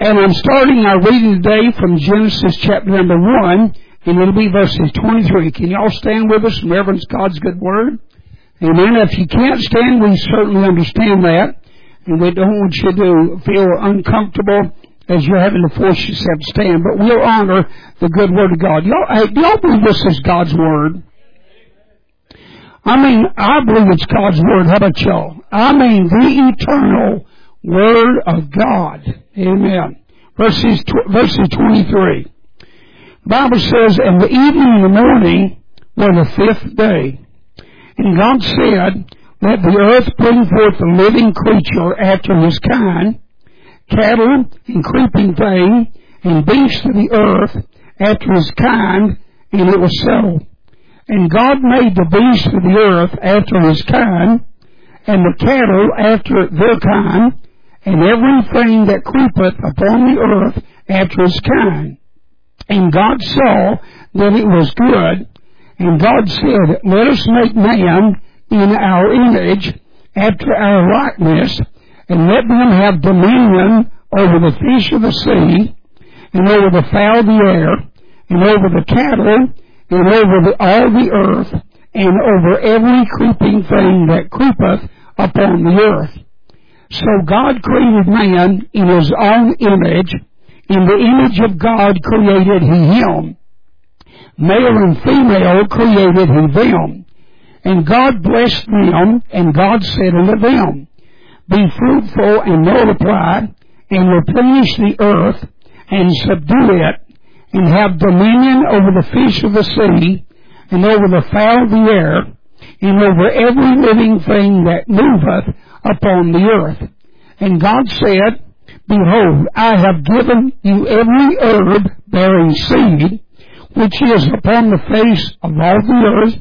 And I'm starting our reading today from Genesis chapter number 1, and it'll be verses 23. Can y'all stand with us and reverence God's good word? Amen. If you can't stand, we certainly understand that. And we don't want you to feel uncomfortable as you're having to force yourself to stand. But we'll honor the good word of God. Do y'all believe this is God's word? I believe it's God's word. How about y'all? The eternal word of God. Amen. Verses 23. The Bible says, "And the evening and the morning were the 5th day. And God said, Let the earth bring forth a living creature after his kind, cattle and creeping thing, and beasts of the earth after his kind, and it was so. And God made the beasts of the earth after his kind, and the cattle after their kind, and everything that creepeth upon the earth after his kind. And God saw that it was good. And God said, Let us make man in our image, after our likeness, and let them have dominion over the fish of the sea, and over the fowl of the air, and over the cattle, and over all the earth, and over every creeping thing that creepeth upon the earth." So God created man in his own image. In the image of God created he him. Male and female created he them. And God blessed them, and God said unto them, Be fruitful and multiply, and replenish the earth, and subdue it, and have dominion over the fish of the sea, and over the fowl of the air, and over every living thing that moveth upon the earth. And God said, Behold, I have given you every herb bearing seed, which is upon the face of all the earth,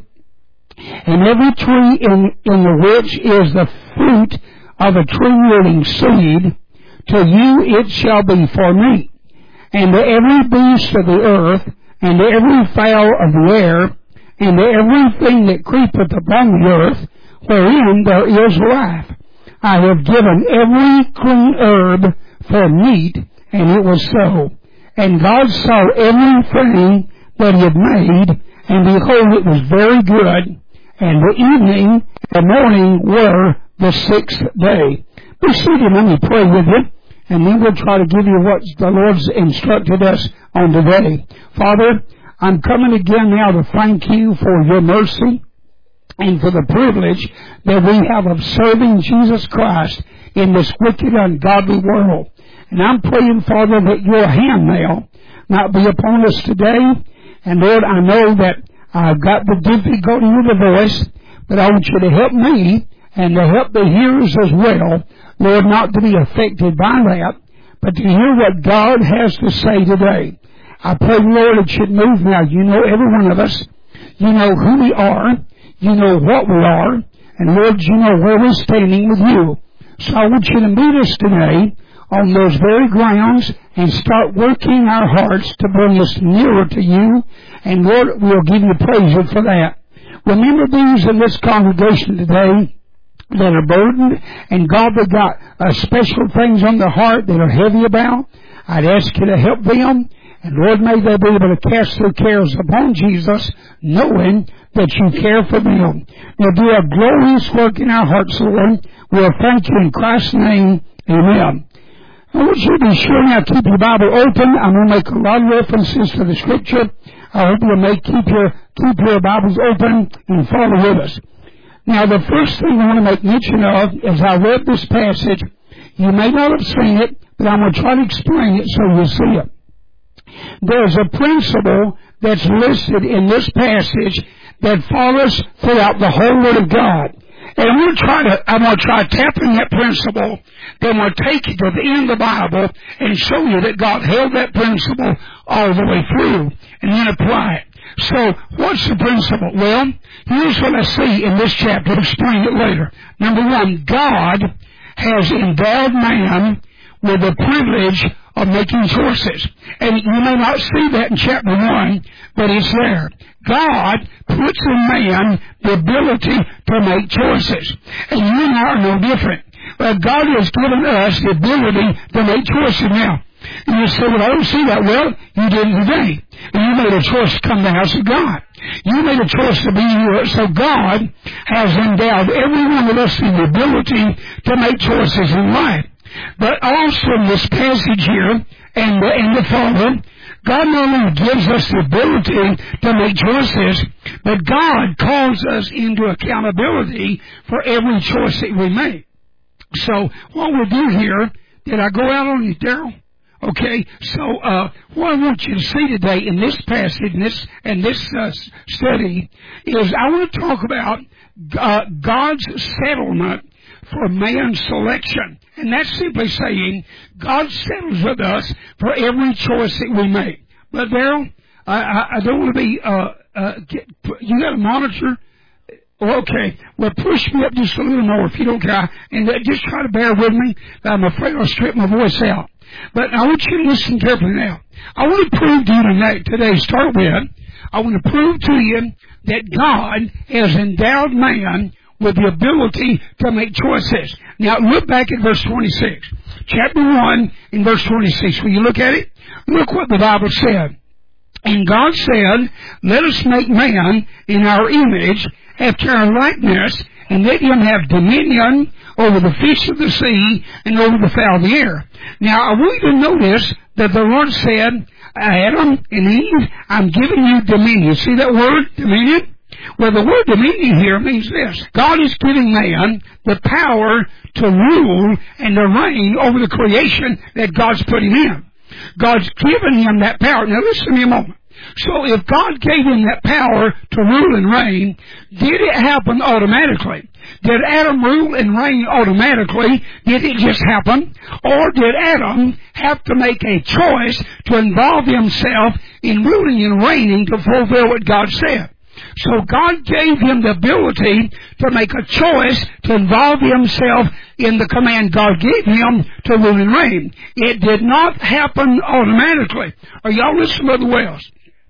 and every tree in the which is the fruit of a tree yielding seed, to you it shall be for meat. And to every beast of the earth, and to every fowl of the air, and to everything that creepeth upon the earth, wherein there is life, I have given every green herb for meat, and it was so. And God saw everything that he had made, and behold, it was very good. And the evening and the morning were the 6th day. Be seated, let me pray with you, and then we'll try to give you what the Lord's instructed us on today. Father, I'm coming again now to thank you for your mercy and for the privilege that we have of serving Jesus Christ in this wicked, ungodly world. And I'm praying, Father, that your hand now might be upon us today. And Lord, I know that I've got the difficulty with the voice, but I want you to help me and to help the hearers as well, Lord, not to be affected by that, but to hear what God has to say today. I pray, Lord, it should move now. You know every one of us. You know who we are. You know what we are. And Lord, you know where we're standing with you. So I want you to meet us today on those very grounds and start working our hearts to bring us nearer to you. And Lord, we'll give you praise for that. Remember these in this congregation today that are burdened, and God, they got special things on their heart that are heavy about. I'd ask you to help them. And Lord, may they be able to cast their cares upon Jesus, knowing that you care for them. Now do a glorious work in our hearts, Lord. We'll thank you in Christ's name. Amen. I want you to be sure now keep your Bible open. I'm going to make a lot of references to the Scripture. I hope you'll keep your Bibles open and follow with us. Now, the first thing I want to make mention of, as I read this passage, you may not have seen it, but I'm going to try to explain it so you'll see it. There's a principle that's listed in this passage that follows throughout the whole Word of God. And I'm going to try tapping that principle. Then we'll take you to the end of the Bible and show you that God held that principle all the way through and then apply it. So, what's the principle? Well, here's what I see in this chapter. I'll explain it later. Number one, God has endowed man with the privilege of making choices. And you may not see that in chapter 1, but it's there. God puts in man the ability to make choices. And you and I are no different. God has given us the ability to make choices. Now, And you say, well, I don't see that. Well, you did it today. And you made a choice to come to the house of God. You made a choice to be here. So God has endowed every one of us in the ability to make choices in life. But also in this passage here, and the Father, God not only gives us the ability to make choices, but God calls us into accountability for every choice that we make. So what we'll do here, did I go out on you, Daryl? Okay, so what I want you to see today in this passage, in this study, is I want to talk about God's settlement for man's selection. And that's simply saying God settles with us for every choice that we make. But Daryl, I don't want to be, you got a monitor? Okay, well push me up just a little more if you don't care. And just try to bear with me. I'm afraid I'll strip my voice out. But I want you to listen carefully now. I want to prove to you today, start with, I want to prove to you that God has endowed man with the ability to make choices. Now look back at verse 26. Chapter 1 in verse 26. Will you look at it? Look what the Bible said. And God said, let us make man in our image, after our likeness, and let him have dominion over the fish of the sea and over the fowl of the air. Now I want you to notice that the Lord said, Adam and Eve, I'm giving you dominion. See that word, dominion? Well, the word dominion here means this. God is giving man the power to rule and to reign over the creation that God's put him in. God's given him that power. Now listen to me a moment. So if God gave him that power to rule and reign, did it happen automatically? Did Adam rule and reign automatically? Did it just happen? Or did Adam have to make a choice to involve himself in ruling and reigning to fulfill what God said? So God gave him the ability to make a choice to involve himself in the command God gave him to rule and reign. It did not happen automatically. Are y'all listening, Brother Wells?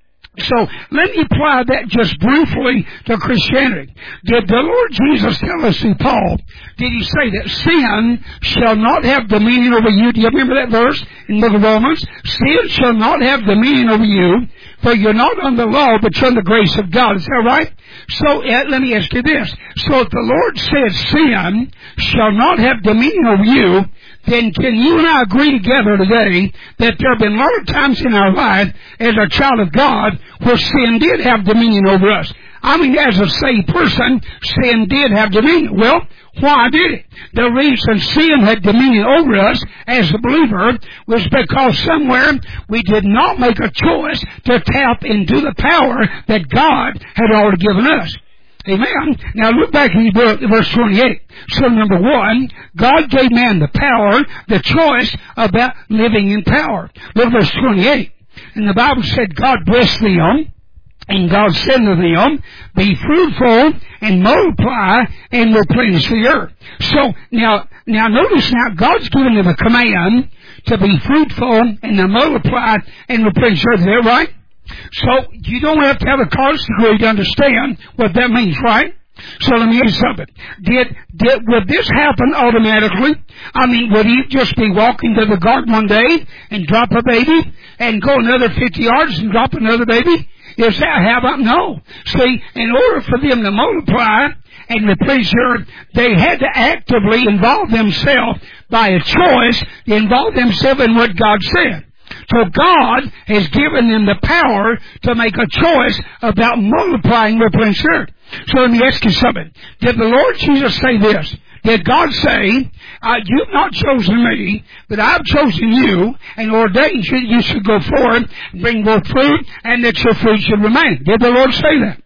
So let me apply that just briefly to Christianity. Did the Lord Jesus tell us through Paul, did he say that sin shall not have dominion over you? Do you remember that verse in the book of Romans? Sin shall not have dominion over you, for you're not under law, but you're under the grace of God. Is that right? So let me ask you this. So if the Lord said sin shall not have dominion over you, then can you and I agree together today that there have been a lot of times in our life as a child of God where sin did have dominion over us? I mean, as a saved person, sin did have dominion. Well, why did it? The reason sin had dominion over us as a believer was because somewhere we did not make a choice to tap into the power that God had already given us. Amen. Now look back in verse 28. So number one, God gave man the power, the choice about living in power. Look at verse 28. And the Bible said, God blessed them, and God said to them, be fruitful and multiply and replenish the earth. So now notice now, God's given them a command to be fruitful and to multiply and replenish the earth. Is that right? So you don't have to have a college degree to understand what that means, right? So let me ask you something. Would this happen automatically? I mean, would he just be walking to the garden one day and drop a baby and go another 50 yards and drop another baby? Is that how about? No. See, in order for them to multiply and replenish the earth, they had to actively involve themselves by a choice to involve themselves in what God said. So God has given them the power to make a choice about multiplying their earth. So let me ask you something. Did the Lord Jesus say this? Did God say, you've not chosen me, but I've chosen you, and ordained you should go forward, bring forth fruit, and that your fruit should remain? Did the Lord say that?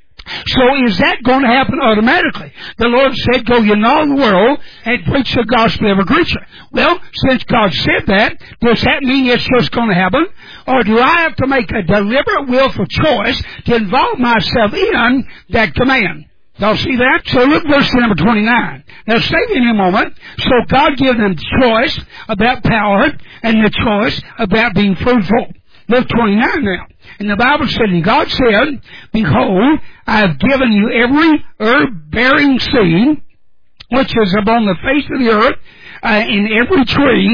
So is that going to happen automatically? The Lord said, go ye into all the world and preach the gospel to every creature. Well, since God said that, does that mean it's just going to happen? Or do I have to make a deliberate willful choice to involve myself in that command? Y'all see that? So look verse number 29. Now stay in a moment. So God gave them the choice about power and the choice about being fruitful. Look 29 now. And the Bible said, and God said, behold, I have given you every herb-bearing seed, which is upon the face of the earth, in every tree,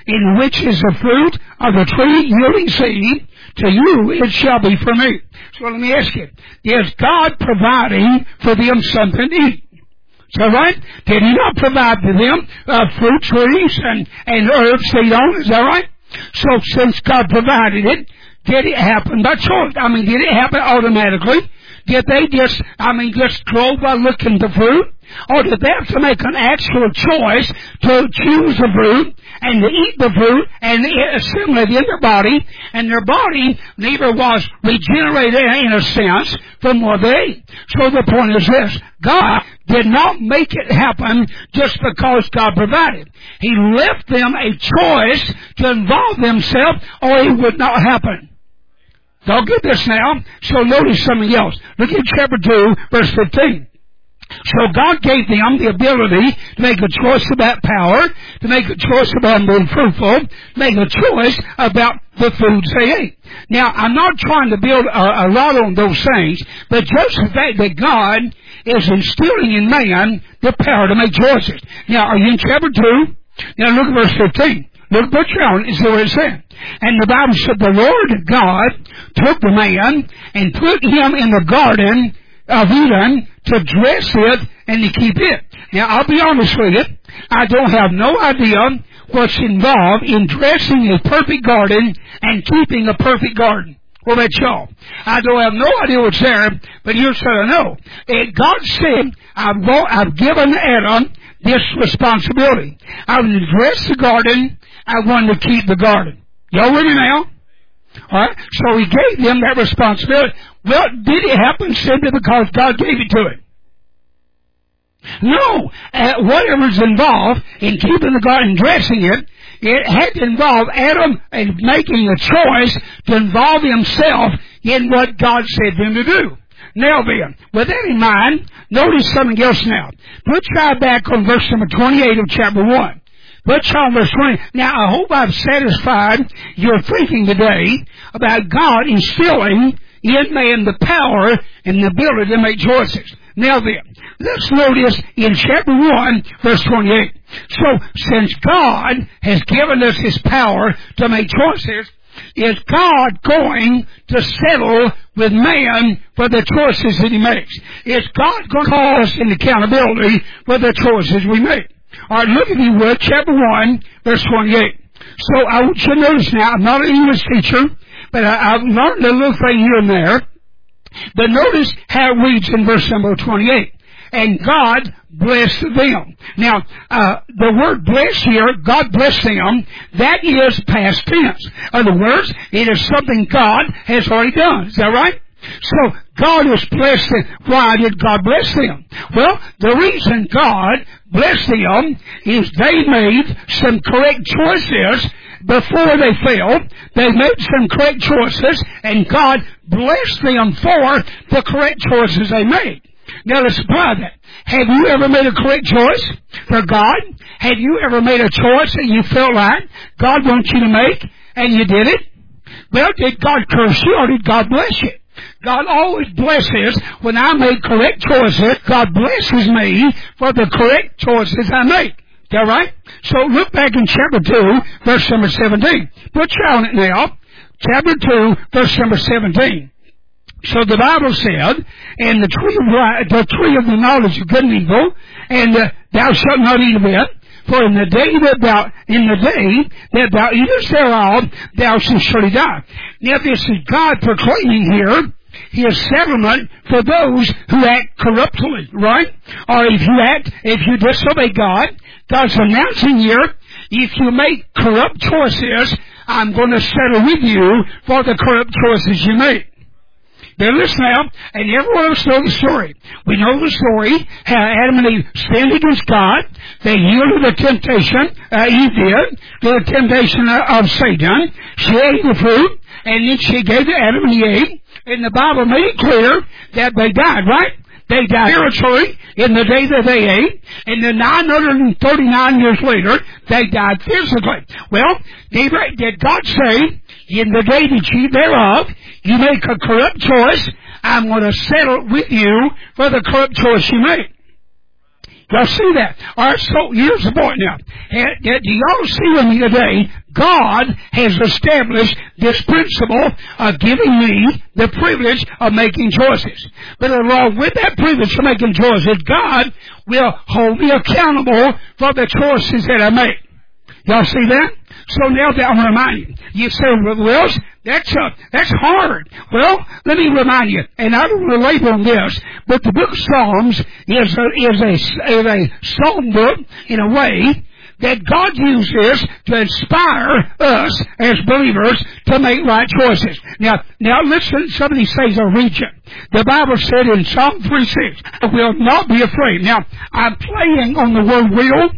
in which is the fruit of the tree yielding seed, to you it shall be for me. So let me ask you, is God providing for them something to eat? Is that right? Did He not provide for them fruit trees and herbs to eat on? Is that right? So since God provided it, did it happen by choice? Did it happen automatically? Did they just grow by looking at the fruit? Or did they have to make an actual choice to choose the fruit and to eat the fruit and assimilate it in their body, and their body neither was regenerated in a sense from what they ate? So the point is this: God did not make it happen just because God provided. He left them a choice to involve themselves, or it would not happen. Don't get this now. So notice something else. Look at chapter 2, verse 15. So God gave them the ability to make a choice about power, to make a choice about being fruitful, to make a choice about the foods they ate. Now, I'm not trying to build a lot on those things, but just the fact that God is instilling in man the power to make choices. Now, are you in chapter 2? Now, look at verse 15. Look what you're on, is what it said. And the Bible said, the Lord God took the man and put him in the garden of Eden to dress it and to keep it. Now, I'll be honest with you, I don't have no idea what's involved in dressing a perfect garden and keeping a perfect garden. What about y'all? I don't have no idea what's there, but here's what I know. God said, I've given Adam this responsibility. I want to dress the garden, I want to keep the garden. Y'all ready now? Alright, so He gave them that responsibility. Well, did it happen simply because God gave it to him? No. Whatever's involved in keeping the garden and dressing it, it had to involve Adam in making a choice to involve himself in what God said for him to do. Now then, with that in mind, notice something else now. Put your eye back on verse number 28 of chapter 1. Put your eye on verse 20. Now, I hope I've satisfied your thinking today about God instilling in man the power and the ability to make choices. Now then, let's notice in chapter 1, verse 28. So, since God has given us His power to make choices, is God going to settle with man for the choices that He makes? Is God going to call us into accountability for the choices we make? All right, look if you would, chapter 1, verse 28. So, I want you to notice now, I'm not an English teacher, but I've learned a little thing here and there. But notice how it reads in verse number 28. And God blessed them. Now, the word bless here, God blessed them, that is past tense. In other words, it is something God has already done. Is that right? So, God has blessed them. Why did God bless them? Well, the reason God blessed them is they made some correct choices before they failed. They made some correct choices, and God blessed them for the correct choices they made. Now let's apply that. Have you ever made a correct choice for God? Have you ever made a choice that you felt like God wants you to make, and you did it? Well, did God curse you, or did God bless you? God always blesses when I make correct choices. God blesses me for the correct choices I make. Is that right? So look back in chapter 2, verse number 17. Put your eye on it now. Chapter 2, verse number 17. So the Bible said, and the tree of the knowledge of good and evil, and thou shalt not eat of it, for in the day that thou eatest thereof, thou shalt surely die. Now this is God proclaiming here His settlement for those who act corruptly, right? Or if you disobey God, God's announcing here, if you make corrupt choices, I'm going to settle with you for the corrupt choices you make. Now listen now, and everyone else knows the story. We know the story, how Adam and Eve sinned against God. They yielded to the temptation, Eve did, to the temptation of Satan. She ate the fruit, and then she gave to Adam and he ate. And the Bible made it clear that they died, right? They died spiritually in the day that they ate, and then 939 years later, they died physically. Well, did God say, in the day that you eat thereof, you make a corrupt choice, I'm going to settle with you for the corrupt choice you make? Y'all see that? All right, so here's the point now. Do y'all see with me today, God has established this principle of giving me the privilege of making choices. But along with that privilege of making choices, God will hold me accountable for the choices that I make. Y'all see that? So now that I'm reminding you. You say, well, that's hard. Well, let me remind you, and I don't want to labor on this, but the book of Psalms is a psalm book in a way that God uses to inspire us as believers to make right choices. Now listen, some of these things I'll read you. The Bible said in Psalm 3:6, I will not be afraid. Now, I'm playing on the word will.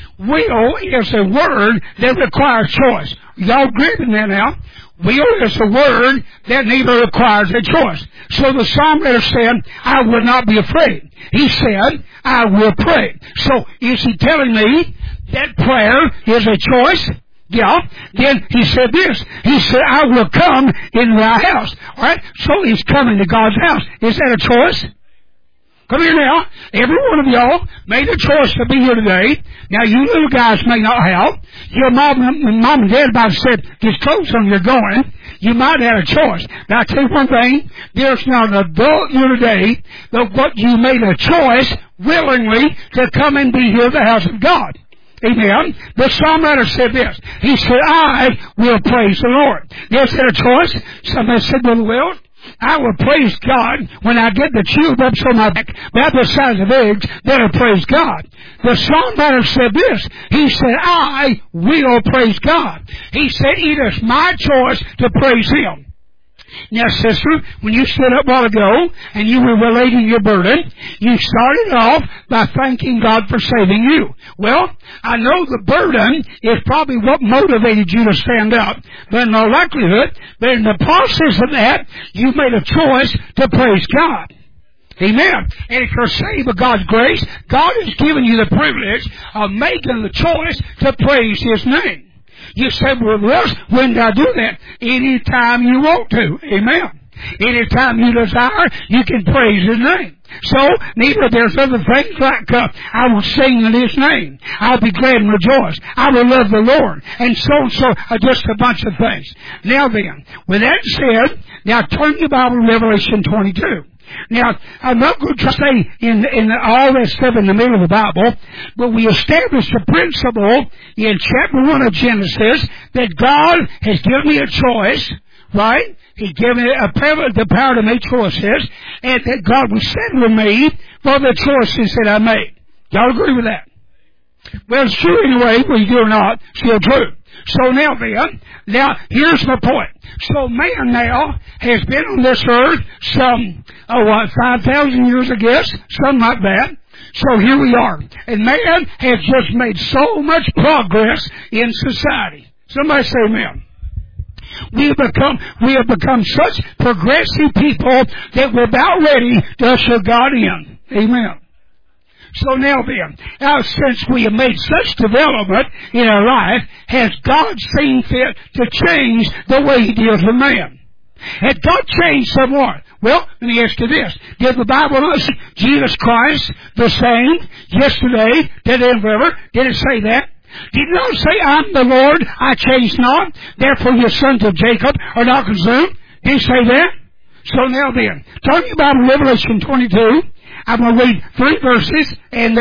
Will is a word that requires choice. Y'all gripping that now? Will is a word that neither requires a choice. So the psalm writer said, I will not be afraid. He said, I will pray. So is he telling me that prayer is a choice? Yeah. Then he said this. He said, I will come into thy house. All right? So he's coming to God's house. Is that a choice? Come here now. Every one of y'all made a choice to be here today. Now, you little guys may not have. Your mom and dad might have said, get clothes on, you're going. You might have a choice. Now, I tell you one thing. There's not an adult here today that what you made a choice willingly to come and be here at the house of God. Amen. The psalm writer said this. He said, I will praise the Lord. Is that a choice? Somebody said, well, I will praise God when I get the chilled ups on my back, about the size of eggs, then I praise God. The psalm writer said this. He said, I will praise God. He said, it is my choice to praise Him. Now, sister, when you stood up a while ago and you were relating your burden, you started off by thanking God for saving you. Well, I know the burden is probably what motivated you to stand up, but in all likelihood, but in the process of that, you made a choice to praise God. Amen. And if you're saved by God's grace, God has given you the privilege of making the choice to praise His name. You say, well, when do I do that? Anytime you want to. Amen. Anytime you desire, you can praise His name. So, neither there's other things like, I will sing in His name. I'll be glad and rejoice. I will love the Lord. And so, just a bunch of things. Now then, with that said, now turn your Bible to Revelation 22. Now, I'm not going to say in all that stuff in the middle of the Bible, but we established a principle in chapter 1 of Genesis that God has given me a choice, right? He's given me the power to make choices, and that God will settle with me for the choices that I make. Y'all agree with that? Well, it's true anyway, whether you do or not, still true. So now here's my point. So man now has been on this earth some, 5,000 years, I guess, something like that. So here we are. And man has just made so much progress in society. Somebody say amen. We have become such progressive people that we're about ready to usher God in. Amen. So now since we have made such development in our life, has God seen fit to change the way He deals with man? Had God changed somewhat? Well, let me ask you this. Did the Bible not say Jesus Christ the same yesterday, today, and forever? Did it say that? Did it not say, I'm the Lord, I change not, therefore your sons of Jacob are not consumed? Did He say that? So now then, turn your Bible to Revelation 22. I'm going to read 3 verses, and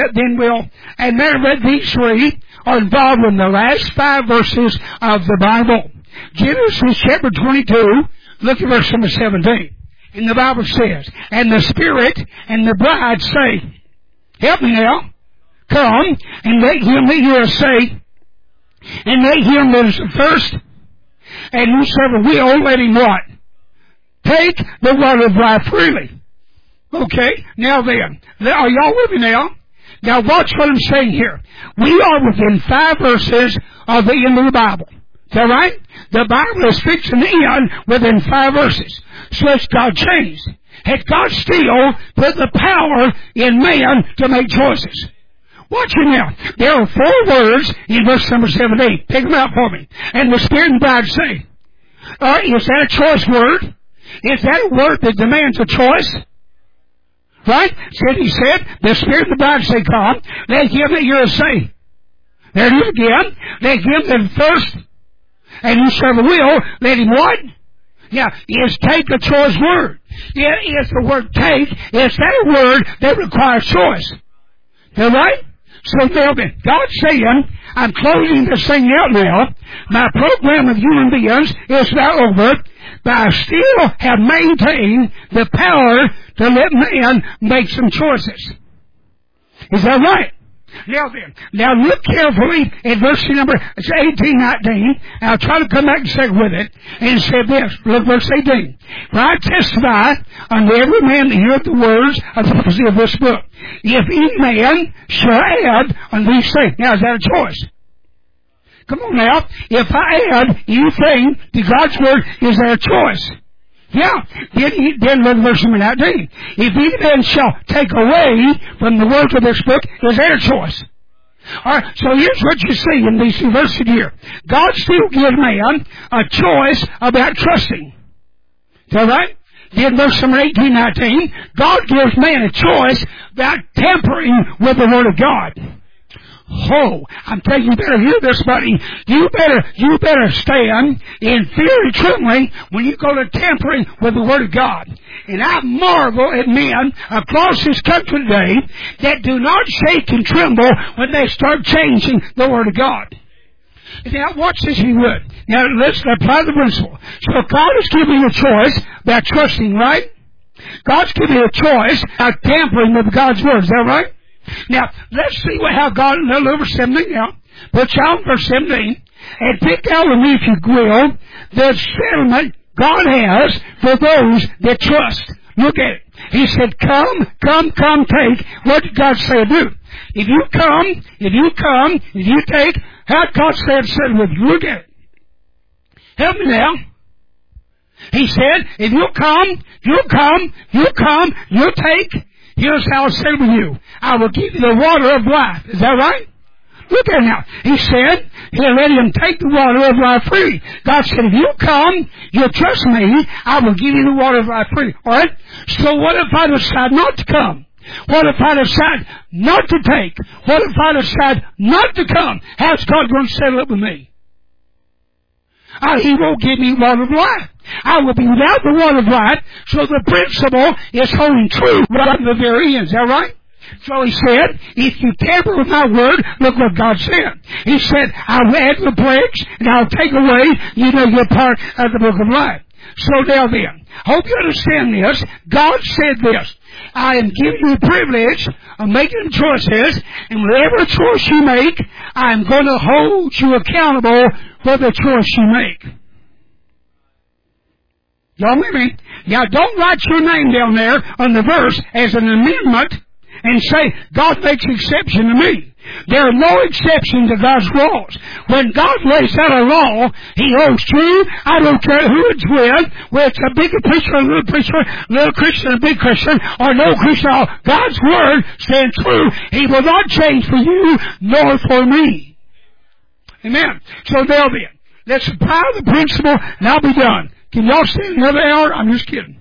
these 3 are involved in the last 5 verses of the Bible. Genesis chapter 22, look at verse number 17. And the Bible says, and the Spirit and the bride say, help me now, come, and let him that heareth say, and let him that is first, and whosoever will, let him what? Take the water of life freely. Okay, now then, are y'all with me now? Now watch what I'm saying here. We are within 5 verses of the end of the Bible. Is that right? The Bible is fixing to end within 5 verses. So has God changed? Had God still put the power in man to make choices? Watch it now. There are 4 words in verse number 17. Pick them out for me. And the Spirit and bride say. Is that a choice word? Is that a word that demands a choice? Right? He said, the Spirit of the bride say, come. Let him that heareth say. There it is again. Let him that first and whosoever will, let him what? Yeah, is take a choice word. It is the word take. It's that word that requires choice. All right? So now then, God's saying, I'm closing this thing out now. My program of human beings is now over, but I still have maintained the power to let man make some choices. Is that right? Now then, now look carefully at verse number 18, 19. I'll try to come back and stick with it. And it said this, look verse 18. For I testify unto every man that heareth the words of the prophecy of this book. If any man shall add unto these things. Now is that a choice? Come on now. If I add anything to God's word, is there a choice? Yeah. Then look at verse number 19. If any man shall take away from the words of this book, is there a choice? Alright, so here's what you see in these two verses here. God still gives man a choice about trusting. Is that right? Then verse number 18, 19, God gives man a choice about tampering with the Word of God. Oh, I'm telling you, you better hear this, buddy. You better stand in fear and trembling when you go to tampering with the Word of God. And I marvel at men across this country today that do not shake and tremble when they start changing the Word of God. Now, watch this, if you would. Now, let's apply the principle. So God is giving you a choice about trusting, right? God's giving you a choice about tampering with God's Word. Is that right? Now, let's see how God, look verse 17 now. Put you on verse 17. And pick out with me, if you will, the settlement God has for those that trust. Look at it. He said, come, take. What did God say do? If you take, how did God say settle with you? Look at it. Help me now. He said, if you'll take, here's how it's said with you. I will give you the water of life. Is that right? Look at it now. He said, he'll let him take the water of life free. God said, if you come, you'll trust me, I will give you the water of life free. Alright? So what if I decide not to come? What if I decide not to take? What if I decide not to come? How's God going to settle it with me? He won't give me water of life. I will be without the water of life, so the principle is holding true right to the very end. Is that right? So he said, if you tamper with my word, look what God said. He said, I'll add the plagues, and I'll take away, your part of the book of life. So now then, hope you understand this. God said this. I am giving you the privilege of making choices, and whatever choice you make, I am going to hold you accountable for the choice you make. Y'all with me? Now, don't write your name down there on the verse as an amendment and say, God makes exception to me. There are no exceptions to God's laws. When God lays out a law, He holds true. I don't care who it's with, whether it's a big preacher, a little Christian, a big Christian, or no Christian. God's Word stands true. He will not change for you, nor for me. Amen. So now then, let's apply the principle, and I'll be done. Can y'all stand another hour? I'm just kidding.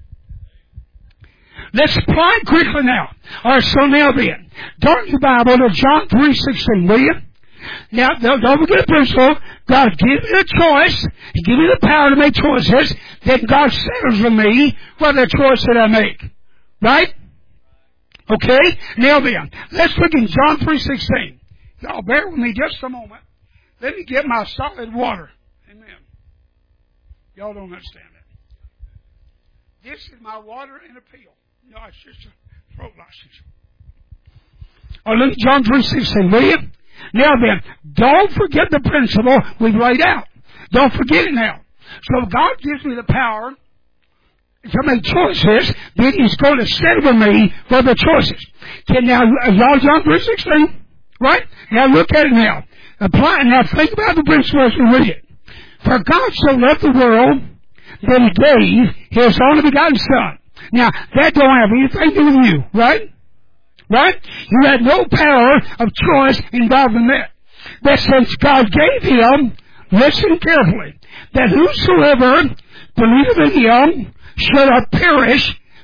Let's apply it quickly now. Alright, so now then, turn your Bible to John 3:16, will you? Now, don't forget the principle. God gives me a choice. He gives me the power to make choices. Then God settles for me for the choice that I make. Right? Okay? Now then, let's look in John 3:16. Y'all bear with me just a moment. Let me get my solid water. Amen. Y'all don't understand that. This is my water in a pill. No, it's just a throat license. Look at John 3:16, will you? Now then, don't forget the principle we've laid out. Don't forget it now. So God gives me the power to make choices, then He's going to set for me for the choices. Okay, now, y'all John 3:16, right? Now look at it now. Apply it now. Think about the principle as we read it. For God so loved the world that He gave His only begotten Son. Now, that don't have anything to do with you, right? Right? You had no power of choice involved in that. That since God gave Him, listen carefully, that whosoever believeth in Him shall not perish,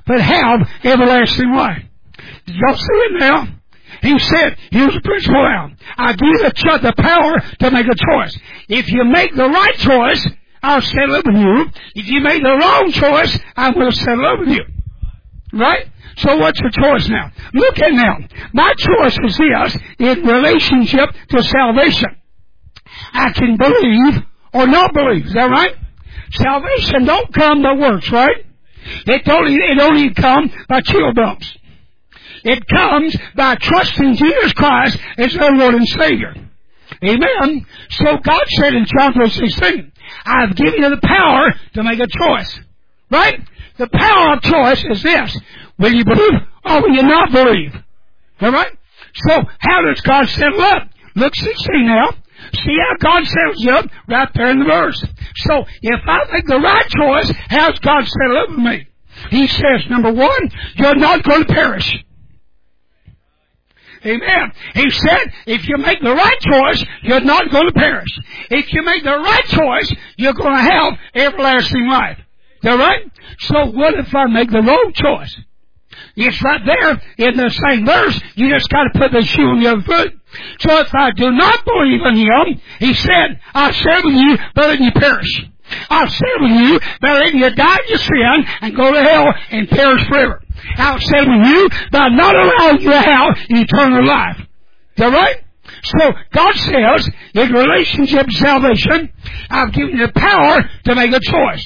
but have everlasting life. Did y'all see it now? He said, here's the principle now. I give you the power to make a choice. If you make the right choice, I'll settle up with you. If you make the wrong choice, I will settle up with you. Right? So what's your choice now? Look at now. My choice is this in relationship to salvation. I can believe or not believe. Is that right? Salvation don't come by works, right? It only comes by chill bumps. It comes by trusting Jesus Christ as our Lord and Savior. Amen. So God said in John 3:16, I've given you the power to make a choice. Right? The power of choice is this. Will you believe or will you not believe? All right? So how does God settle up? Look 16 now. See how God settles you up right there in the verse. So if I make the right choice, how's God settle up with me? He says, number one, you're not going to perish. Amen. He said, if you make the right choice, you're not going to perish. If you make the right choice, you're going to have everlasting life. Is that right? So what if I make the wrong choice? It's right there in the same verse. You just got to put the shoe on the other foot. So if I do not believe in Him, He said, I'll share with you, but then you perish. I'll share with you, but then you die in your sin and go to hell and perish forever. I'll share with you, but not allowing you to have eternal life. Is that right? So God says, in relationship to salvation, I've given you the power to make a choice.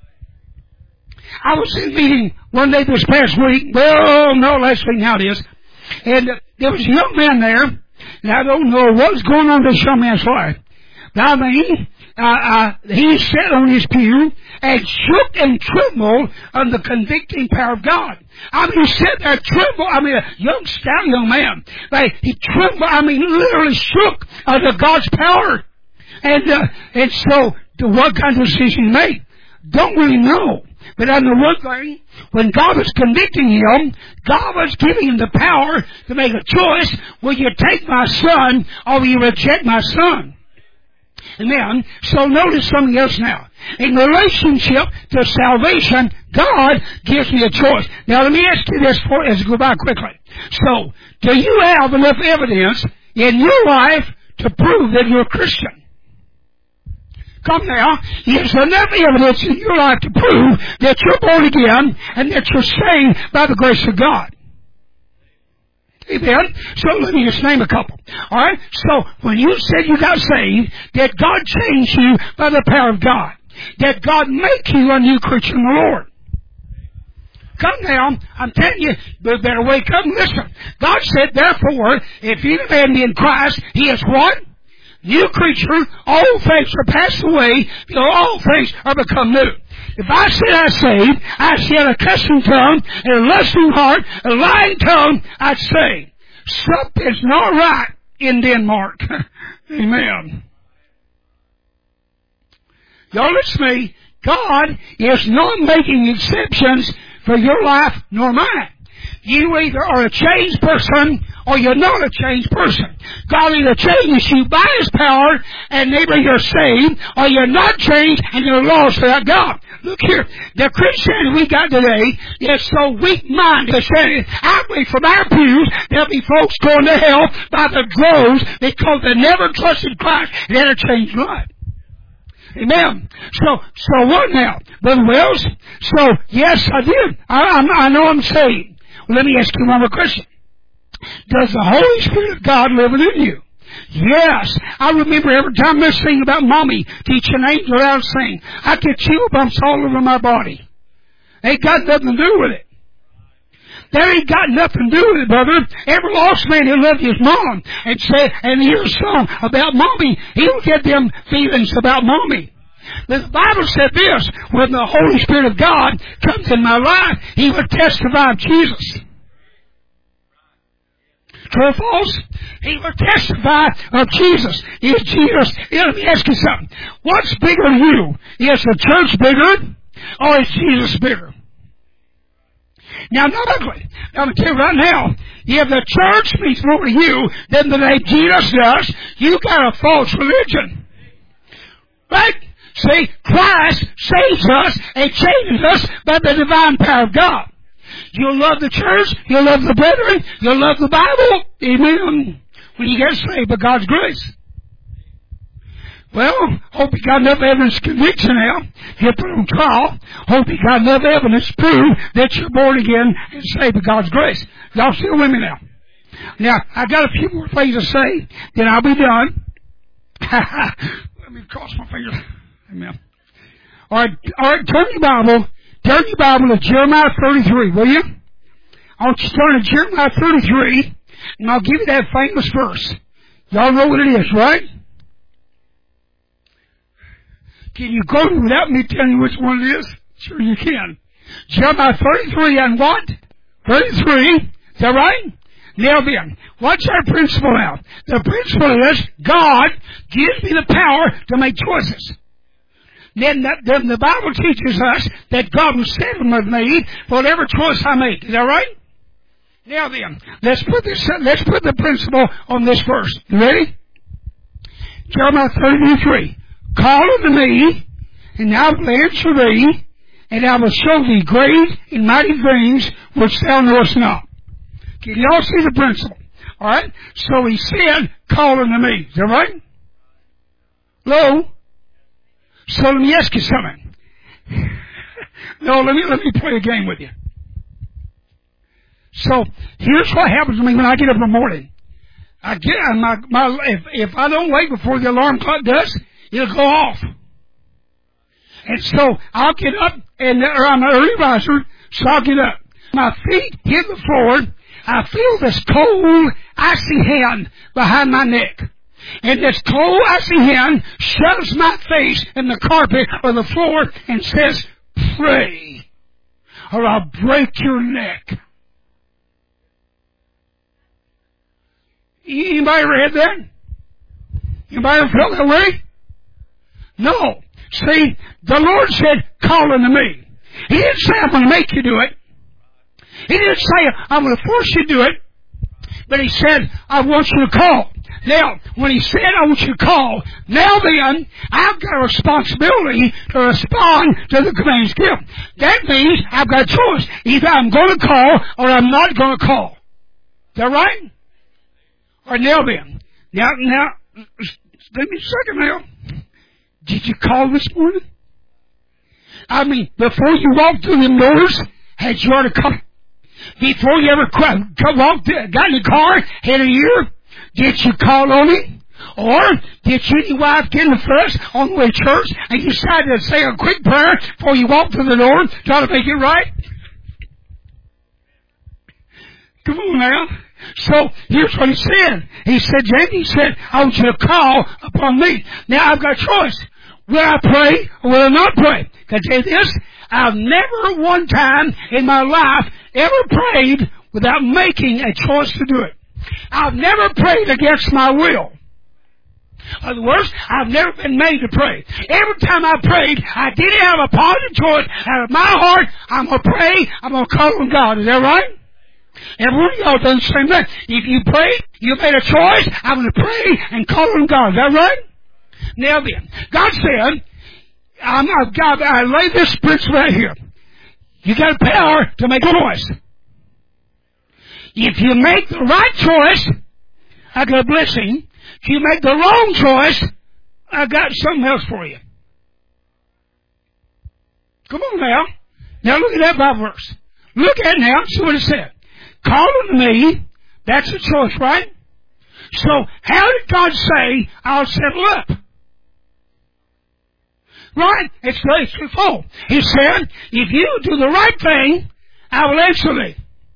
I was in a meeting one day this past week. Well, no, last week now it is. And there was a young man there, and I don't know what's going on in this young man's life. But I mean, he sat on his pew and shook and trembled under the convicting power of God. I mean, he sat there trembled. I mean, a stout young man. Like, he trembled, I mean, literally shook under God's power. And so, what kind of decision he made? Don't really know. But I know one thing, when God was convicting him, God was giving him the power to make a choice. Will you take my son or will you reject my son? Amen. So notice something else now. In relationship to salvation, God gives me a choice. Now let me ask you this as I go by quickly. So, do you have enough evidence in your life to prove that you're a Christian? Come now, there's enough evidence in your life to prove that you're born again and that you're saved by the grace of God. Amen? So let me just name a couple. Alright? So, when you said you got saved, that God changed you by the power of God. That God make you a new creature in the Lord. Come now, I'm telling you, you better wake up and listen. God said, therefore, if any man be in Christ, he is what? New creature, all things are passed away, all things are become new. If I said I saved, I said a cussing tongue, and a lusting heart, a lying tongue, I'd say, something's not right in Denmark. Amen. Y'all listen to me. God is not making exceptions for your life nor mine. You either are a changed person or you're not a changed person. God either changes you by His power and either you're saved or you're not changed and you're lost without God. Look here, the Christianity we got today is so weak-minded. I believe from our pews there'll be folks going to hell by the droves because they never trusted Christ and had a changed life. Amen. So what now? Brother Wells? So, yes, I did. I know I'm saved. Well, let me ask you one more question. Does the Holy Spirit of God live within you? Yes. I remember every time I sing about Mommy, teaching angels how to sing, I get chill bumps all over my body. Ain't got nothing to do with it. That ain't got nothing to do with it, brother. Every lost man who loved his mom and hear a song about Mommy, he'll get them feelings about Mommy. The Bible said this, when the Holy Spirit of God comes in my life, He will testify of Jesus. True or false? He will testify of Jesus. Is Jesus, let me ask you something. What's bigger than you? Is the church bigger or is Jesus bigger? Now, not ugly. I'm going to tell you right now, if the church means more to you than the name Jesus does, you got a false religion. Right? See, Christ saves us and changes us by the divine power of God. You'll love the church. You'll love the brethren. You'll love the Bible. Amen. When you get saved by God's grace. Well, hope you got enough evidence to convict you now. You're put on trial. Hope you got enough evidence to prove that you're born again and saved by God's grace. Y'all still with me now? Now, I got a few more things to say, then I'll be done. Let me cross my fingers. Amen. All right, turn your Bible to Jeremiah 33, will you? I want you to turn to Jeremiah 33, and I'll give you that famous verse. Y'all know what it is, right? Can you go without me telling you which one it is? Sure you can. Jeremiah 33 and what? 33. Is that right? Now then, what's our principle now? The principle is God gives me the power to make choices. Then the Bible teaches us that God will settle with me for whatever choice I make. Is that right? Now then, let's put the principle on this verse. You ready? Jeremiah 33. Call unto me, and I will answer thee, and I will show thee great and mighty things which thou knowest not. Can you all see the principle? All right? So he said, call unto me. Is that right? Hello? So let me ask you something. No, let me play a game with you. So here's what happens to me when I get up in the morning. I get if I don't wake before the alarm clock does, it'll go off. And so I'll get up, or I'm an early riser, so I'll get up. My feet hit the floor. I feel this cold, icy hand behind my neck. And this cold, icy hand shoves my face in the carpet or the floor and says, pray, or I'll break your neck. Anybody ever had that? Anybody ever felt that way? No. See, the Lord said, call unto me. He didn't say, I'm going to make you do it. He didn't say, I'm going to force you to do it. But He said, I want you to call. Now, when He said, I want you to call, now then, I've got a responsibility to respond to the commands given. That means I've got a choice. Either I'm going to call or I'm not going to call. Is that right? All right, now then. Now, give me a second now. Did you call this morning? I mean, before you walked through them doors, had you already called? Before you ever got in the car, had a year, did you call on Him? Or did you and your wife get in the fuss on the way to church and you decided to say a quick prayer before you walked through the door, try to make it right? Come on now. So here's what He said. He said, I want you to call upon me. Now I've got a choice. Will I pray or will I not pray? Can I tell you this? I've never one time in my life ever prayed without making a choice to do it. I've never prayed against my will. In other words, I've never been made to pray. Every time I prayed, I did have a positive choice out of my heart. I'm going to pray. I'm going to call on God. Is that right? Every one of y'all done the same thing. If you pray, you made a choice. I'm going to pray and call on God. Is that right? Now then, God said, I lay this principle right here. You got power to make a choice. If you make the right choice, I got a blessing. If you make the wrong choice, I got something else for you. Come on now. Now look at that Bible verse. Look at it now. See what it said. Call unto me. That's a choice, right? So how did God say, I'll settle up? Right? It's full. He said, if you do the right thing, I will answer thee.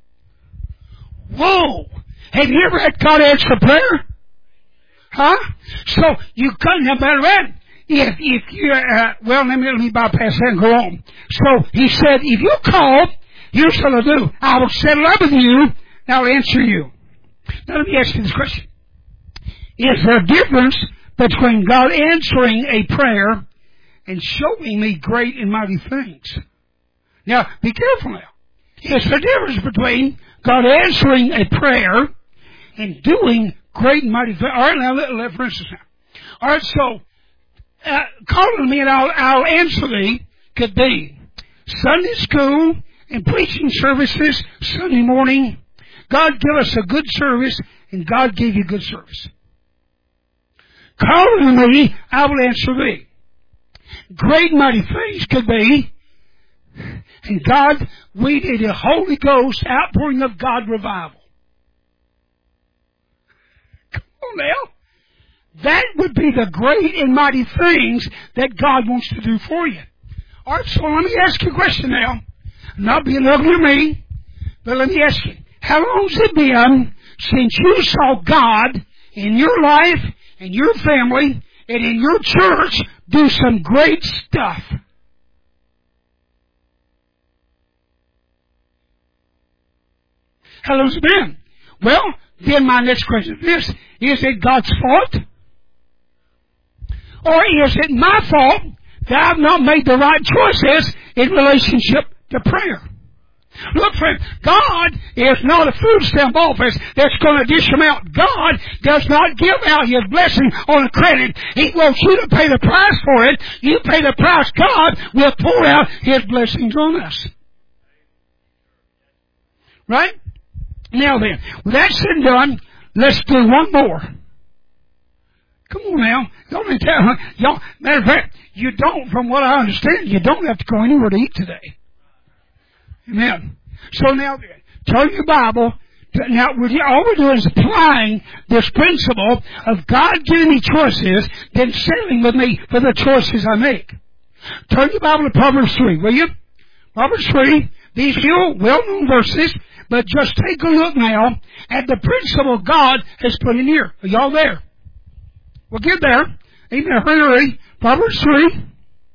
Whoa! Have you ever had God answer prayer? Huh? So you couldn't have better read. If you well, let me bypass that and go on. So He said, if you call, here's what I'll do. I will settle up with you, and I'll answer you. Now let me ask you this question. Is there a difference between God answering a prayer and showing me great and mighty things? Now, be careful now. Is there a difference between God answering a prayer and doing great and mighty things? All right, now, for instance now. All right, so, call on me and I'll answer thee could be Sunday school in preaching services Sunday morning, God give us a good service, and God gave you good service. Call to me, I will answer thee. Great and mighty things could be, and God, we need a Holy Ghost outpouring of God revival. Come on now. That would be the great and mighty things that God wants to do for you. All right, so let me ask you a question now. I'm not being ugly to me, but let me ask you. How long has it been since you saw God in your life, in your family, and in your church do some great stuff? How long has it been? Well, then my next question is this. Is it God's fault? Or is it my fault that I've not made the right choices in relationship to prayer? Look, friend, God is not a food stamp office that's going to dish them out. God does not give out His blessing on a credit. He wants you to pay the price for it. You pay the price, God will pour out His blessings on us. Right? Now then, with that said and done, let's do one more. Come on now. Y'all, matter of fact, you don't, from what I understand, you don't have to go anywhere to eat today. Amen. So now, turn your Bible. Now, all we're doing is applying this principle of God giving me choices, then settling with me for the choices I make. Turn your Bible to Proverbs 3, will you? Proverbs 3, these few well-known verses, but just take a look now at the principle God has put in here. Are y'all there? We'll get there. Amen. Hurry. Proverbs 3.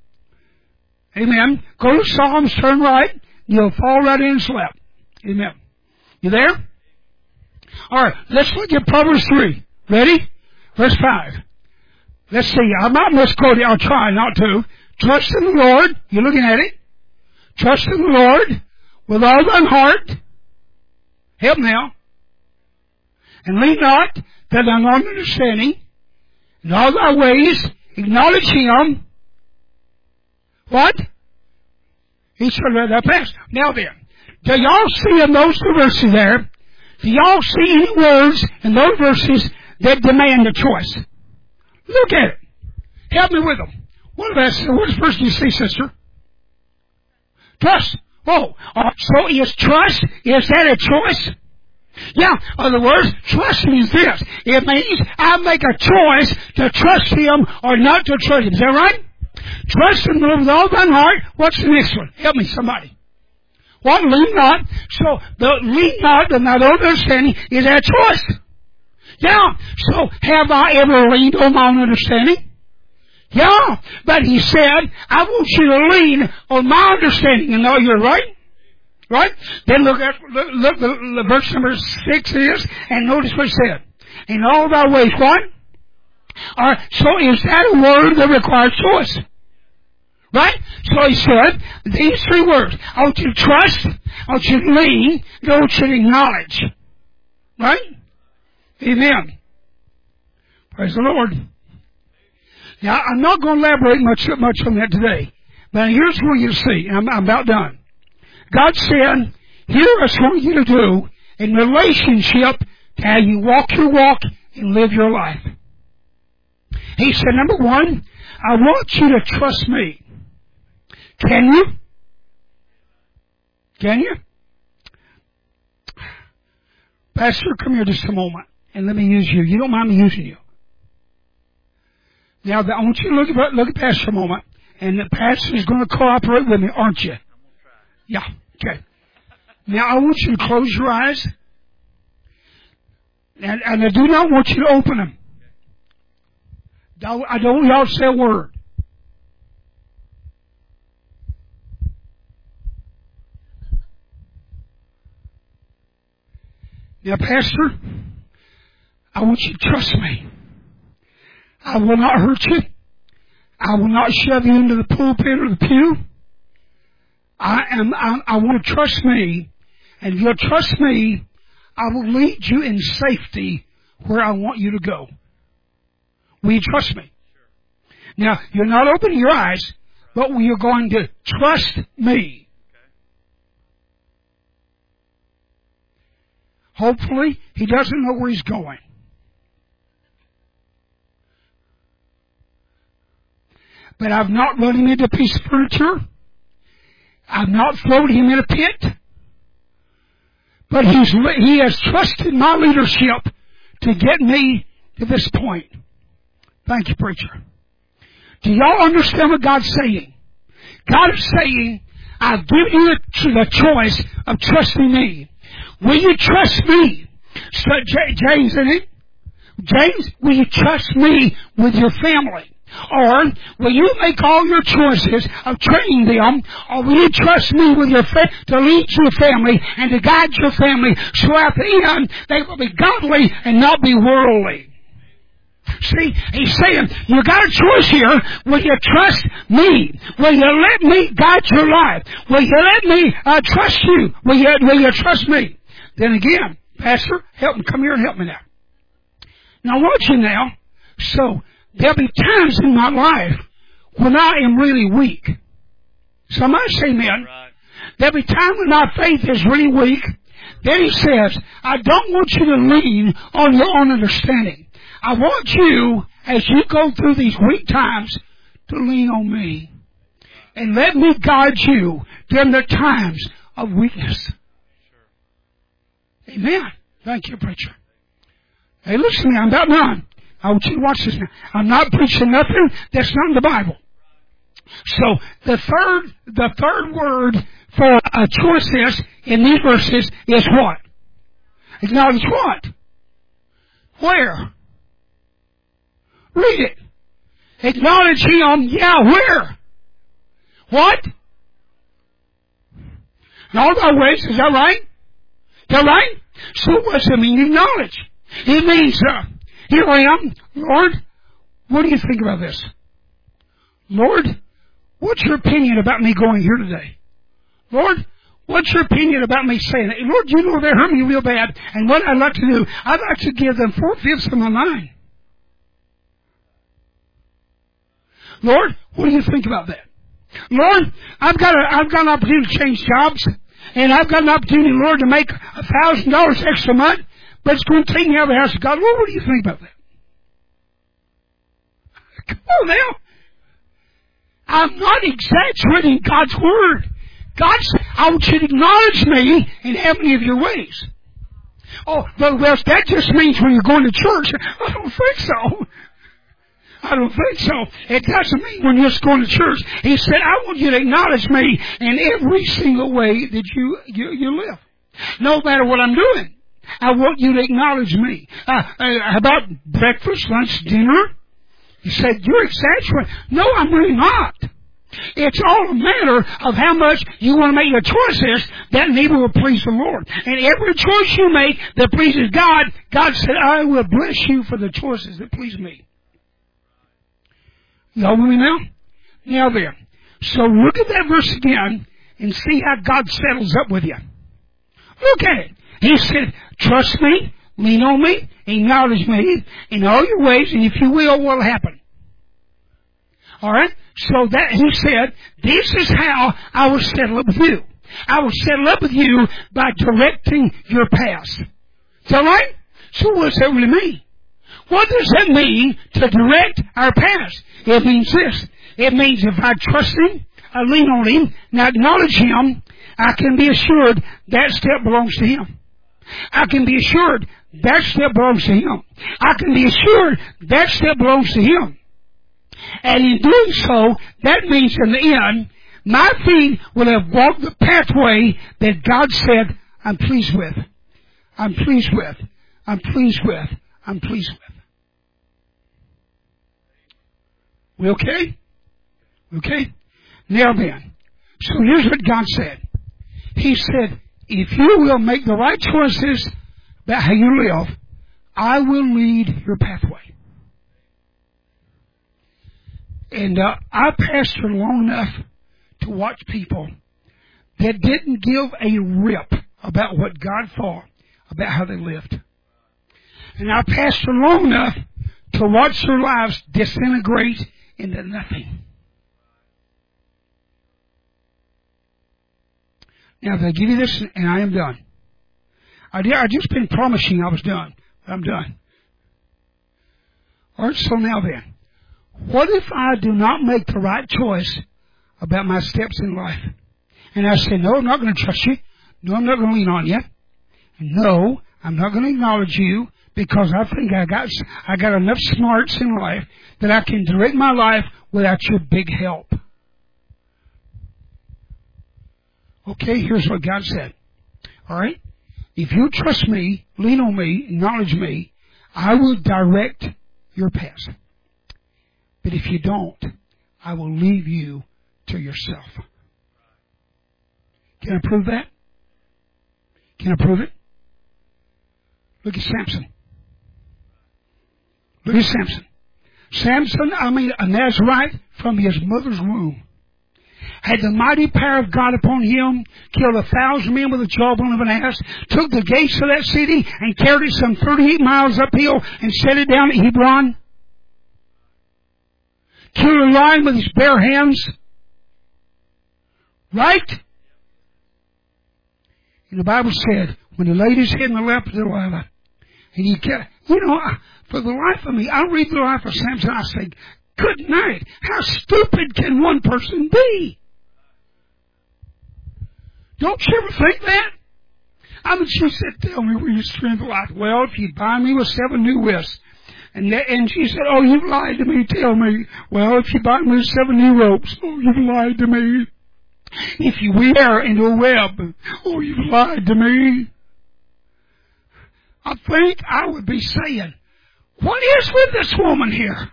Amen. Go to Psalms, turn right. You'll fall right in and slap. Amen. You there? All right. Let's look at Proverbs 3. Ready? Verse 5. Let's see. I might misquote it. I'll try not to. Trust in the Lord. You're looking at it. Trust in the Lord with all thine heart. Help now. And lean not to thine own understanding. In all thy ways, acknowledge Him. What? He shall let that pass. Now then, do y'all see in those two verses there, do y'all see any words in those verses that demand a choice? Look at it. Help me with them. What does first you see, sister? Trust. Oh, so is trust, is that a choice? Yeah, in other words, trust means this. It means I make a choice to trust Him or not to trust Him. Is that right? Trust Him with all thine heart. What's the next one? Help me, somebody. What? Lean not. So, the lean not and not understanding is that choice. Yeah. So, have I ever leaned on my own understanding? Yeah. But He said, I want you to lean on my understanding. And know you're right. Right? Then look the verse number 6 is, and notice what it said. In all thy ways, what? So is that a word that requires choice? Right? So He said, these three words. I want you to trust, I want you to lean, I want you to acknowledge. Right? Amen. Praise the Lord. Now, I'm not going to elaborate much on that today. But here's what you see. I'm about done. God said, here is what I want you to do in relationship to how you walk your walk and live your life. He said, number one, I want you to trust me. Can you? Can you? Pastor, come here just a moment and let me use you. You don't mind me using you. Now, I want you to look at Pastor a moment, and the pastor is going to cooperate with me, aren't you? Yeah, okay. Now, I want you to close your eyes, and I do not want you to open them. I don't want y'all to say a word. Now, Pastor, I want you to trust me. I will not hurt you. I will not shove you into the pulpit or the pew. I want to trust me, and if you'll trust me, I will lead you in safety where I want you to go. Will you trust me? Now, you're not opening your eyes, but you're going to trust me. Hopefully, he doesn't know where he's going. But I've not run him into a piece of furniture. I've not thrown him in a pit. But he has trusted my leadership to get me to this point. Thank you, preacher. Do y'all understand what God's saying? God is saying, I've given you the choice of trusting me. Will you trust me? So, James, isn't it? James, will you trust me with your family? Or will you make all your choices of training them, or will you trust me with your to lead your family and to guide your family so at the end they will be godly and not be worldly? See, he's saying, you got a choice here. Will you trust me? Will you let me guide your life? Will you let me trust you? Will you trust me? Then again, Pastor, help me. Come here and help me now. Now watch you now. So, there'll be times in my life when I am really weak. Somebody say amen. Right. There'll be times when my faith is really weak. Then he says, I don't want you to lean on your own understanding. I want you, as you go through these weak times, to lean on me. And let me guide you during the times of weakness. Amen. Thank you, preacher. Hey, listen to me. I'm about done. I want you to watch this now. I'm not preaching nothing that's not in the Bible. So, the third word for a choice in these verses is what? Acknowledge what? Where? Read it. Acknowledge Him. Yeah, where? What? In all thy ways. Is that right? Is that right? So what does it mean, acknowledge? It means, here I am. Lord, what do you think about this? Lord, what's your opinion about me going here today? Lord, what's your opinion about me saying that? Lord, you know they hurt me real bad, and what I'd like to do, I'd like to give them 4/5 of my mind. Lord, what do you think about that? Lord, I've got an opportunity to change jobs, and I've got an opportunity, Lord, to make $1,000 extra a month, but it's going to take me out of the house of God. Lord, what do you think about that? Come on now. I'm not exaggerating God's Word. God said, I want you to acknowledge me in every of your ways. Oh, well, that just means when you're going to church. I don't think so. I don't think so. It doesn't mean when you're just going to church. He said, I want you to acknowledge me in every single way that you live. No matter what I'm doing. I want you to acknowledge me. How about breakfast, lunch, dinner? He said, you're exaggerating. No, I'm really not. It's all a matter of how much you want to make your choices that neither will please the Lord. And every choice you make that pleases God, God said, I will bless you for the choices that please me. Y'all with me now? Now then. So look at that verse again and see how God settles up with you. Look at it. He said, trust me, lean on me, acknowledge me in all your ways, and if you will, what will happen? Alright? So that he said, this is how I will settle up with you. I will settle up with you by directing your path. Is that right? So what does that really mean? What does that mean to direct our path? It means this. It means if I trust Him, I lean on Him, and I acknowledge Him, I can be assured that step belongs to Him. I can be assured that step belongs to Him. I can be assured that step belongs to Him. And in doing so, that means in the end, my feet will have walked the pathway that God said I'm pleased with. I'm pleased with. I'm pleased with. I'm pleased with. We okay? Okay? Now then, so here's what God said. He said, if you will make the right choices about how you live, I will lead your pathway. And I pastored long enough to watch people that didn't give a rip about what God thought about how they lived. And I pastored long enough to watch their lives disintegrate into nothing. Now, if I give you this, and I am done. I just been promising I was done. I'm done. All right, so now then, what if I do not make the right choice about my steps in life? And I say, no, I'm not going to trust you. No, I'm not going to lean on you. No, I'm not going to acknowledge you because I think I got enough smarts in life that I can direct my life without your big help. Okay, here's what God said. All right? If you trust me, lean on me, acknowledge me, I will direct your path. But if you don't, I will leave you to yourself. Can I prove that? Can I prove it? Look at Samson. Look at Samson. Samson, a Nazarite from his mother's womb, had the mighty power of God upon him, killed 1,000 men with the jawbone of an ass, took the gates of that city and carried it some 38 miles uphill and set it down at Hebron. Killed a lion with his bare hands. Right? And the Bible said, when he laid his head in the lap of Delilah, and he kept, for the life of me, I read the life of Samson, I say, good night. How stupid can one person be? Don't you ever think that? She said, tell me where your strength lies. Well, if you bind me with 7 new wrists. And she said, oh, you've lied to me, tell me. Well, if you bind me with 7 new ropes. Oh, you've lied to me. If you wear into a web. Oh, you've lied to me. I think I would be saying, what is with this woman here?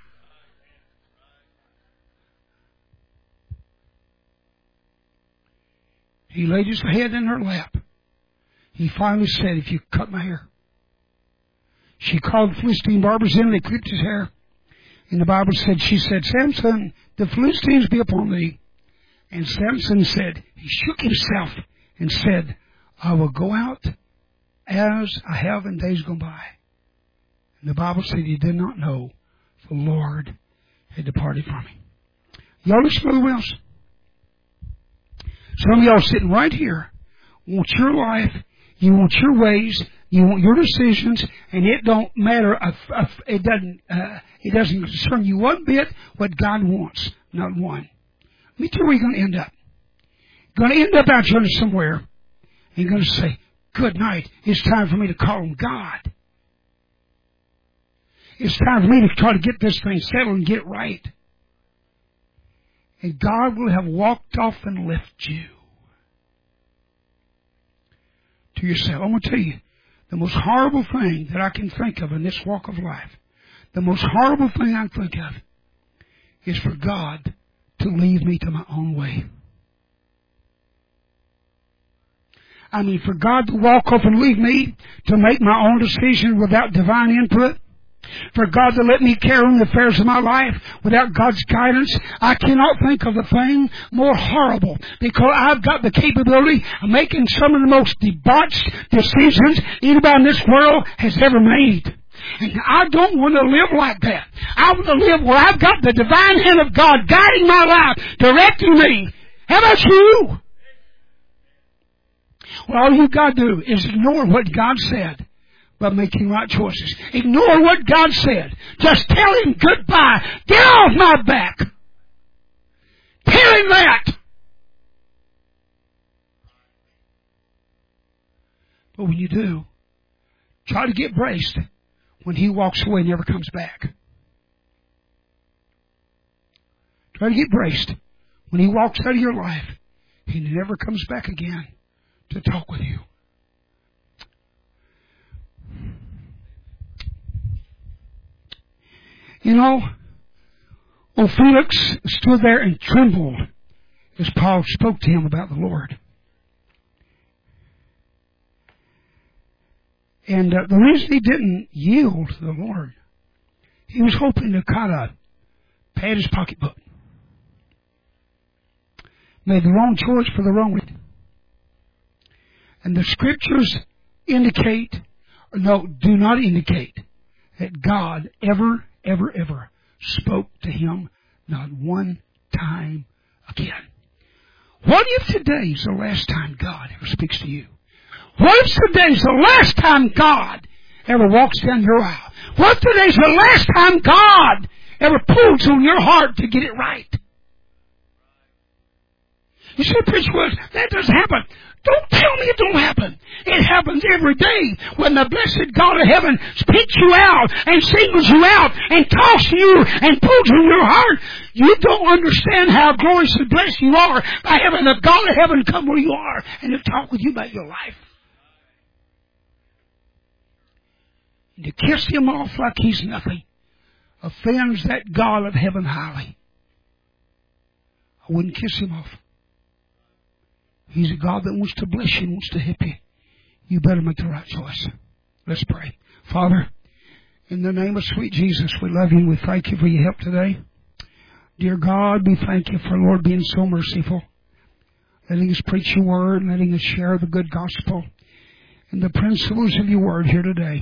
He laid his head in her lap. He finally said, if you cut my hair. She called the Philistine barbers in, they clipped his hair. And the Bible said, she said, Samson, the Philistines be upon thee. And Samson said, he shook himself and said, I will go out as I have in days gone by. And the Bible said he did not know the Lord had departed from him. Y'all listen to the wells. Some of y'all sitting right here want your life, you want your ways, you want your decisions, and it don't matter. It doesn't concern you one bit what God wants. Not one. Let me tell you where you're going to end up. You're going to end up out here somewhere, and you're going to say, good night. It's time for me to call on God. It's time for me to try to get this thing settled and get it right. And God will have walked off and left you to yourself. I'm going to tell you, the most horrible thing that I can think of in this walk of life, the most horrible thing I can think of is for God to leave me to my own way. For God to walk off and leave me to make my own decision without divine input. For God to let me carry on the affairs of my life without God's guidance. I cannot think of a thing more horrible, because I've got the capability of making some of the most debauched decisions anybody in this world has ever made. And I don't want to live like that. I want to live where I've got the divine hand of God guiding my life, directing me. How about you? Well, all you've got to do is ignore what God said by making right choices. Ignore what God said. Just tell Him goodbye. Get off my back. Tell Him that. But when you do, try to get braced when He walks away and never comes back. Try to get braced when He walks out of your life and He never comes back again to talk with you. Felix stood there and trembled as Paul spoke to him about the Lord. And the reason he didn't yield to the Lord, he was hoping to kind of pad his pocketbook. Made the wrong choice for the wrong reason. And the Scriptures do not indicate that God ever spoke to him not one time again. What if today is the last time God ever speaks to you? What if today's the last time God ever walks down your aisle? What if today's the last time God ever pulls on your heart to get it right? You say, Preacher Woods, that doesn't happen. Don't tell me it don't happen. It happens every day when the blessed God of heaven picks you out and singles you out and talks to you and pulls on your heart. You don't understand how gloriously blessed you are by having the God of heaven come where you are and to talk with you about your life. And to kiss him off like he's nothing offends that God of heaven highly. I wouldn't kiss him off. He's a God that wants to bless you and wants to help you. You better make the right choice. Let's pray. Father, in the name of sweet Jesus, we love you and we thank you for your help today. Dear God, we thank you for, Lord, being so merciful, letting us preach your word and letting us share the good gospel and the principles of your word here today.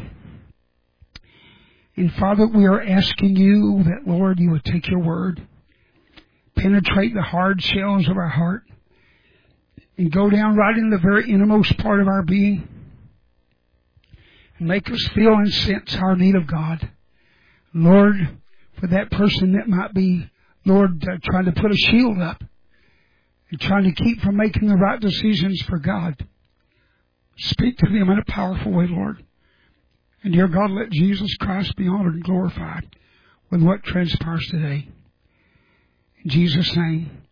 And Father, we are asking you that, Lord, you would take your word, penetrate the hard shells of our heart, and go down right in the very innermost part of our being and make us feel and sense our need of God. Lord, for that person that might be, Lord, trying to put a shield up and trying to keep from making the right decisions for God, speak to them in a powerful way, Lord. And dear God, let Jesus Christ be honored and glorified with what transpires today. In Jesus' name.